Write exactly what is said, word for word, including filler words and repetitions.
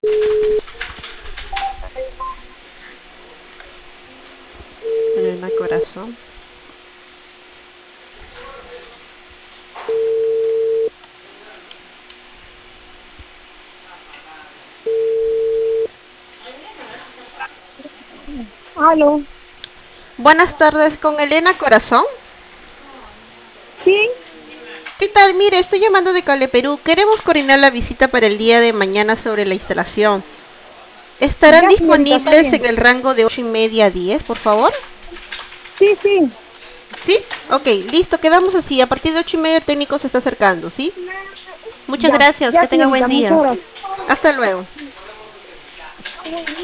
Elena Corazón. Aló. Buenas tardes, con Elena Corazón. Sí, ¿Qué tal? Mire, estoy llamando de Cable Perú. Queremos coordinar la visita para el día de mañana sobre la instalación. ¿Estarán ya señorita, está disponibles bien. en el rango de ocho y media a diez, por favor? Sí, sí. ¿Sí? Ok, listo, quedamos así. A partir de ocho y media el técnico se está acercando, ¿sí? Muchas Ya, gracias, que ya tenga buen señorita, muchas día. gracias. Hasta luego.